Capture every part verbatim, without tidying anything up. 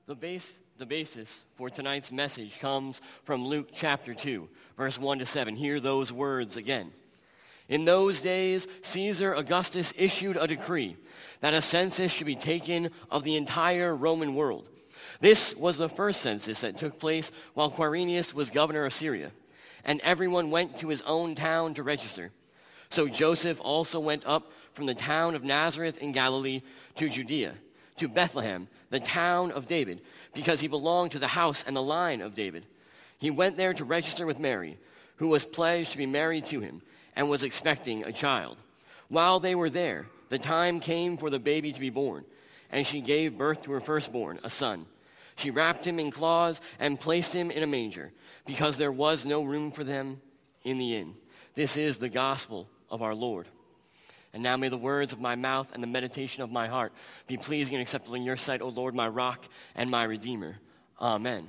The base, the basis for tonight's message comes from Luke chapter two, verse one to seven. Hear those words again. In those days, Caesar Augustus issued a decree that a census should be taken of the entire Roman world. This was the first census that took place while Quirinius was governor of Syria, and everyone went to his own town to register. So Joseph also went up from the town of Nazareth in Galilee to Judea, to Bethlehem, the town of David, because he belonged to the house and the line of David. He went there to register with Mary, who was pledged to be married to him, and was expecting a child. While they were there, the time came for the baby to be born, and she gave birth to her firstborn, a son. She wrapped him in cloths and placed him in a manger, because there was no room for them in the inn. This is the gospel of our Lord. And now may the words of my mouth and the meditation of my heart be pleasing and acceptable in your sight, O Lord, my rock and my redeemer. Amen.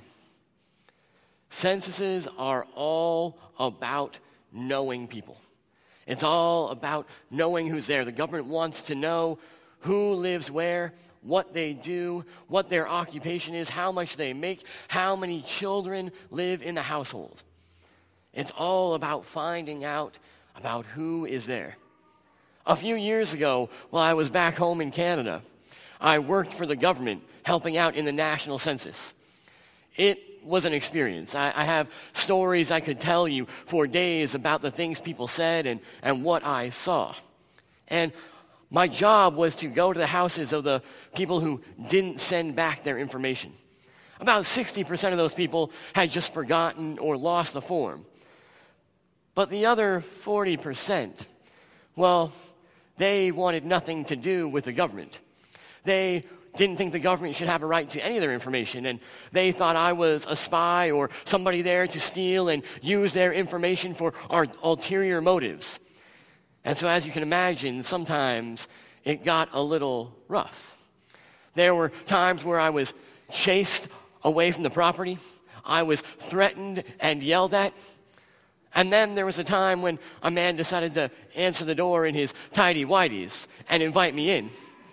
Censuses are all about knowing people. It's all about knowing who's there. The government wants to know who lives where, what they do, what their occupation is, how much they make, how many children live in the household. It's all about finding out about who is there. A few years ago, while I was back home in Canada, I worked for the government helping out in the national census. It was an experience. I, I have stories I could tell you for days about the things people said and, and what I saw. And my job was to go to the houses of the people who didn't send back their information. About sixty percent of those people had just forgotten or lost the form. But the other forty percent, well, they wanted nothing to do with the government. They didn't think the government should have a right to any of their information, and they thought I was a spy or somebody there to steal and use their information for our ulterior motives. And so, as you can imagine, sometimes it got a little rough. There were times where I was chased away from the property. I was threatened and yelled at. And then there was a time when a man decided to answer the door in his tighty-whities and invite me in.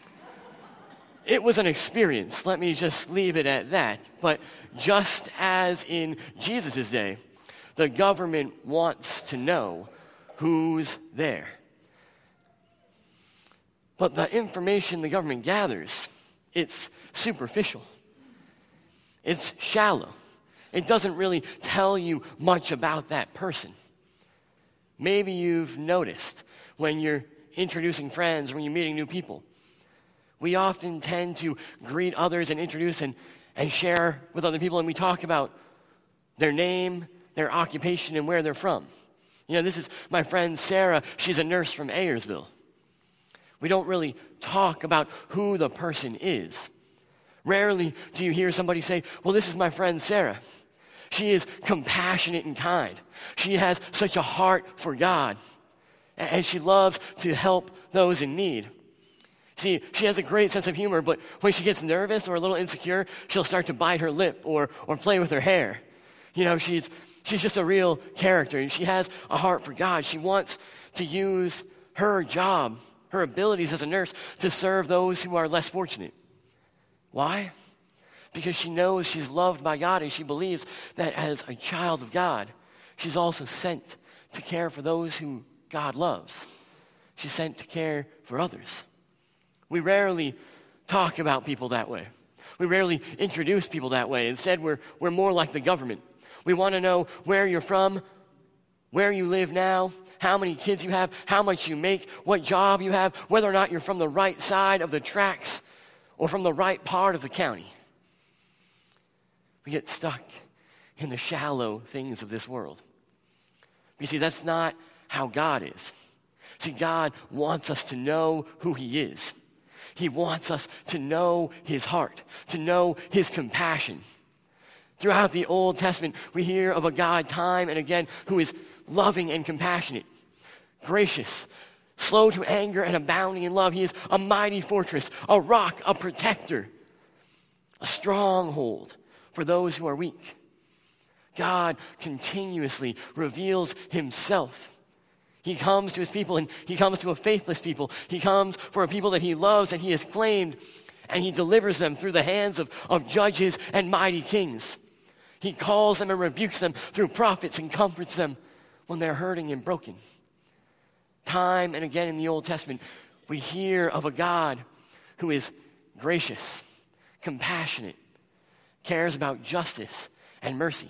It was an experience. Let me just leave it at that. But just as in Jesus' day, the government wants to know who's there. But the information the government gathers, it's superficial. It's shallow. It doesn't really tell you much about that person. Maybe you've noticed when you're introducing friends, when you're meeting new people, we often tend to greet others and introduce and, and share with other people, and we talk about their name, their occupation, and where they're from. You know, this is my friend Sarah. She's a nurse from Ayersville. We don't really talk about who the person is. Rarely do you hear somebody say, well, this is my friend Sarah. She is compassionate and kind. She has such a heart for God. And she loves to help those in need. See, she has a great sense of humor, but when she gets nervous or a little insecure, she'll start to bite her lip or, or play with her hair. You know, she's, she's just a real character, and she has a heart for God. She wants to use her job, her abilities as a nurse, to serve those who are less fortunate. Why? Because she knows she's loved by God, and she believes that as a child of God, she's also sent to care for those who God loves. She's sent to care for others. We rarely talk about people that way. We rarely introduce people that way. Instead, we're, we're more like the government. We want to know where you're from, where you live now, how many kids you have, how much you make, what job you have, whether or not you're from the right side of the tracks or from the right part of the county. We get stuck in the shallow things of this world. You see, that's not how God is. See, God wants us to know who he is. He wants us to know his heart, to know his compassion. Throughout the Old Testament, we hear of a God time and again who is loving and compassionate, gracious, slow to anger and abounding in love. He is a mighty fortress, a rock, a protector, a stronghold for those who are weak. God continuously reveals himself. He comes to his people, and he comes to a faithless people. He comes for a people that he loves and he has claimed, and he delivers them through the hands of, of judges and mighty kings. He calls them and rebukes them through prophets and comforts them when they're hurting and broken. Time and again in the Old Testament, we hear of a God who is gracious, compassionate, cares about justice and mercy.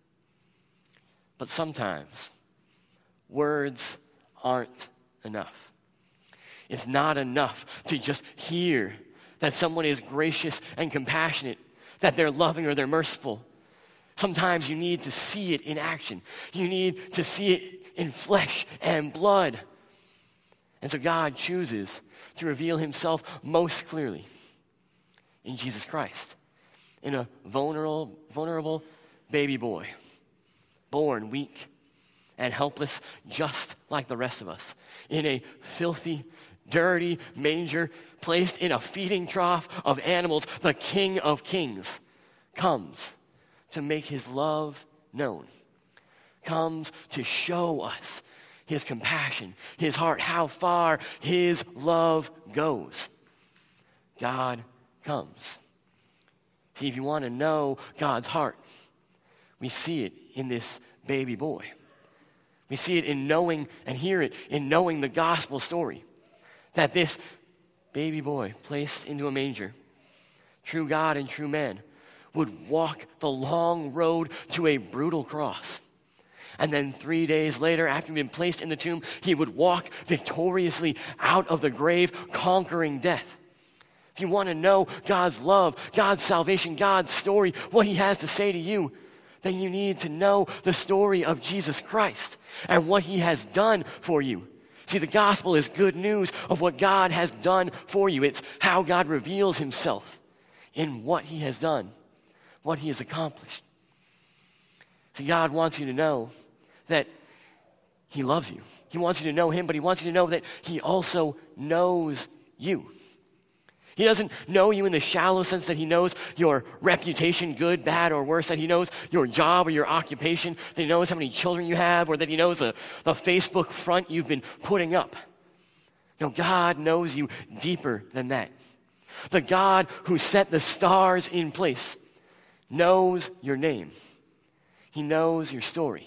But sometimes words aren't enough. It's not enough to just hear that someone is gracious and compassionate, that they're loving or they're merciful. Sometimes you need to see it in action. You need to see it in flesh and blood. And so God chooses to reveal himself most clearly in Jesus Christ, in a vulnerable, vulnerable baby boy, born weak and helpless just like the rest of us, in a filthy, dirty manger, placed in a feeding trough of animals. The King of Kings comes to make his love known, comes to show us his compassion, his heart, how far his love goes. God comes. See, if you want to know God's heart, we see it in this baby boy. We see it in knowing and hear it in knowing the gospel story, that this baby boy placed into a manger, true God and true man, would walk the long road to a brutal cross. And then three days later, after he'd been placed in the tomb, he would walk victoriously out of the grave, conquering death. If you want to know God's love, God's salvation, God's story, what he has to say to you, then you need to know the story of Jesus Christ and what he has done for you. See, the gospel is good news of what God has done for you. It's how God reveals himself in what he has done, what he has accomplished. See, God wants you to know that he loves you. He wants you to know him, but he wants you to know that he also knows you. He doesn't know you in the shallow sense that he knows your reputation, good, bad, or worse, that he knows your job or your occupation, that he knows how many children you have, or that he knows the, the Facebook front you've been putting up. No, God knows you deeper than that. The God who set the stars in place knows your name. He knows your story.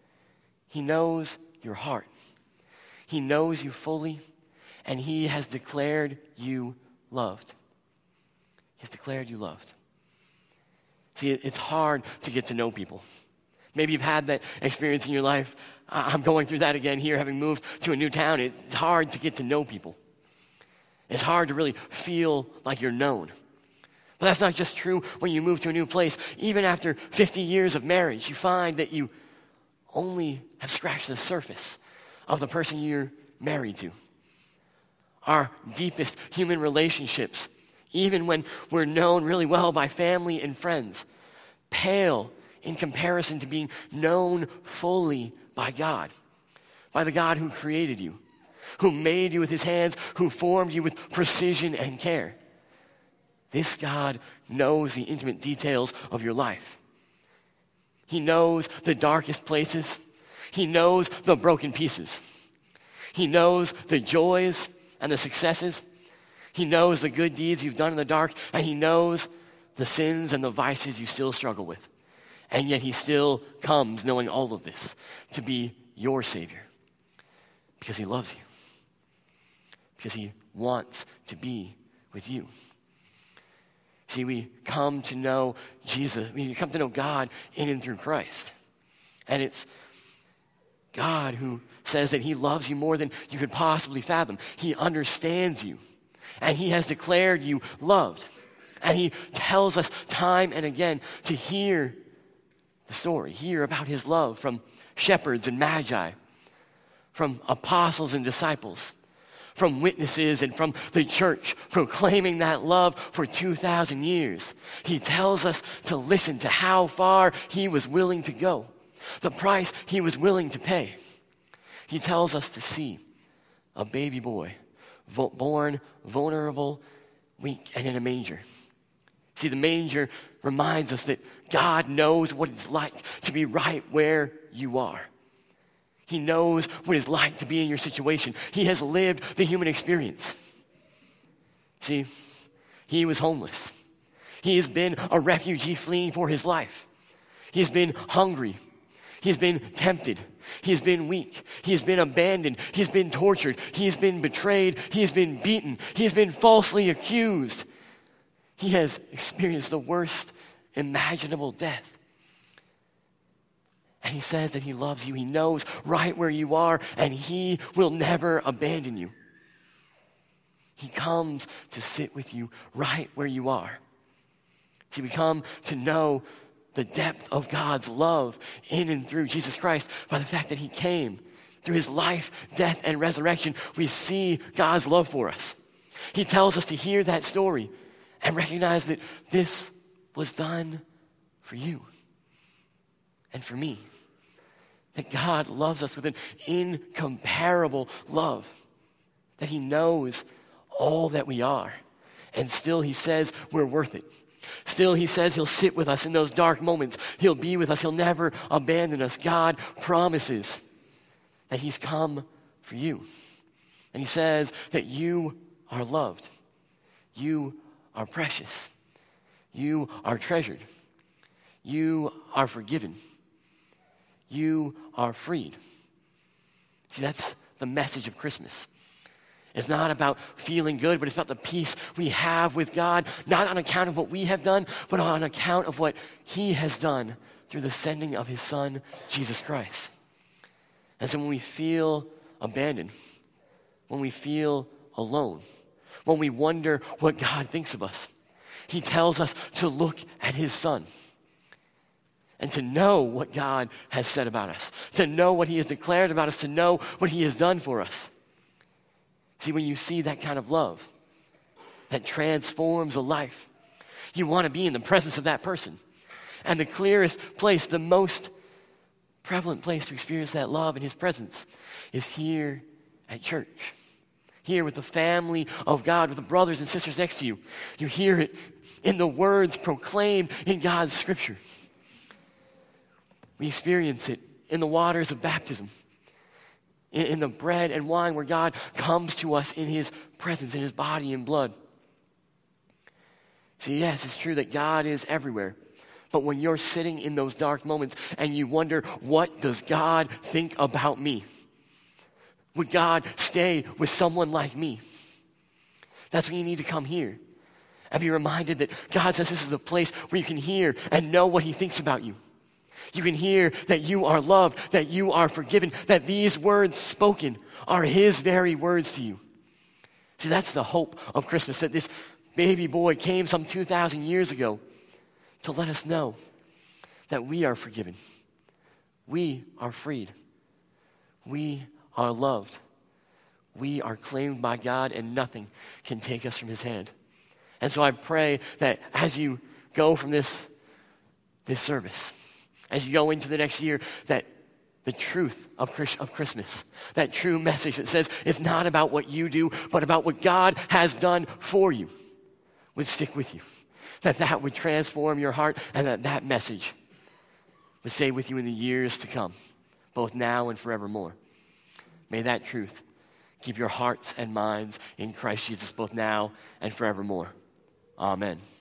He knows your heart. He knows you fully, and he has declared you loved. He has declared you loved. See, it's hard to get to know people. Maybe you've had that experience in your life. I'm going through that again here, having moved to a new town. It's hard to get to know people. It's hard to really feel like you're known. But that's not just true when you move to a new place. Even after fifty years of marriage, you find that you only have scratched the surface of the person you're married to. Our deepest human relationships, even when we're known really well by family and friends, pale in comparison to being known fully by God, by the God who created you, who made you with his hands, who formed you with precision and care. This God knows the intimate details of your life. He knows the darkest places. He knows the broken pieces. He knows the joys and the successes. He knows the good deeds you've done in the dark, and he knows the sins and the vices you still struggle with. And yet he still comes knowing all of this to be your Savior because he loves you, because he wants to be with you. See, we come to know Jesus. We come to know God in and through Christ. And it's God who says that he loves you more than you could possibly fathom. He understands you. And he has declared you loved. And he tells us time and again to hear the story, hear about his love from shepherds and magi, from apostles and disciples, from witnesses and from the church proclaiming that love for two thousand years. He tells us to listen to how far he was willing to go, the price he was willing to pay. He tells us to see a baby boy vo- born vulnerable, weak, and in a manger. See, the manger reminds us that God knows what it's like to be right where you are. He knows what it's like to be in your situation. He has lived the human experience. See, He was homeless. He has been a refugee fleeing for his life. He has been hungry. He has been tempted. He has been weak. He has been abandoned. He has been tortured. He has been betrayed. He has been beaten. He has been falsely accused. He has experienced the worst imaginable death. And he says that he loves you. He knows right where you are, and he will never abandon you. He comes to sit with you right where you are. See, we come to know the depth of God's love in and through Jesus Christ by the fact that he came. Through his life, death, and resurrection, we see God's love for us. He tells us to hear that story and recognize that this was done for you and for me. That God loves us with an incomparable love. That he knows all that we are. And still he says we're worth it. Still he says he'll sit with us in those dark moments. He'll be with us. He'll never abandon us. God promises that he's come for you. And he says that you are loved. You are precious. You are treasured. You are forgiven. You are freed. See, that's the message of Christmas. It's not about feeling good, but it's about the peace we have with God, not on account of what we have done, but on account of what he has done through the sending of his son, Jesus Christ. And so when we feel abandoned, when we feel alone, when we wonder what God thinks of us, he tells us to look at his son and to know what God has said about us, to know what he has declared about us, to know what he has done for us. See, when you see that kind of love that transforms a life, you want to be in the presence of that person. And the clearest place, the most prevalent place to experience that love in his presence is here at church. Here with the family of God, with the brothers and sisters next to you. You hear it in the words proclaimed in God's scripture. We experience it in the waters of baptism, in, in the bread and wine where God comes to us in his presence, in his body and blood. See, yes, it's true that God is everywhere. But when you're sitting in those dark moments and you wonder, what does God think about me? Would God stay with someone like me? That's when you need to come here and be reminded that God says this is a place where you can hear and know what he thinks about you. You can hear that you are loved, that you are forgiven, that these words spoken are his very words to you. See, that's the hope of Christmas, that this baby boy came some two thousand years ago to let us know that we are forgiven. We are freed. We are loved. We are claimed by God, and nothing can take us from his hand. And so I pray that as you go from this, this service, as you go into the next year, that the truth of, Chris, of Christmas, that true message that says it's not about what you do, but about what God has done for you, would stick with you. That that would transform your heart, and that that message would stay with you in the years to come, both now and forevermore. May that truth keep your hearts and minds in Christ Jesus, both now and forevermore. Amen.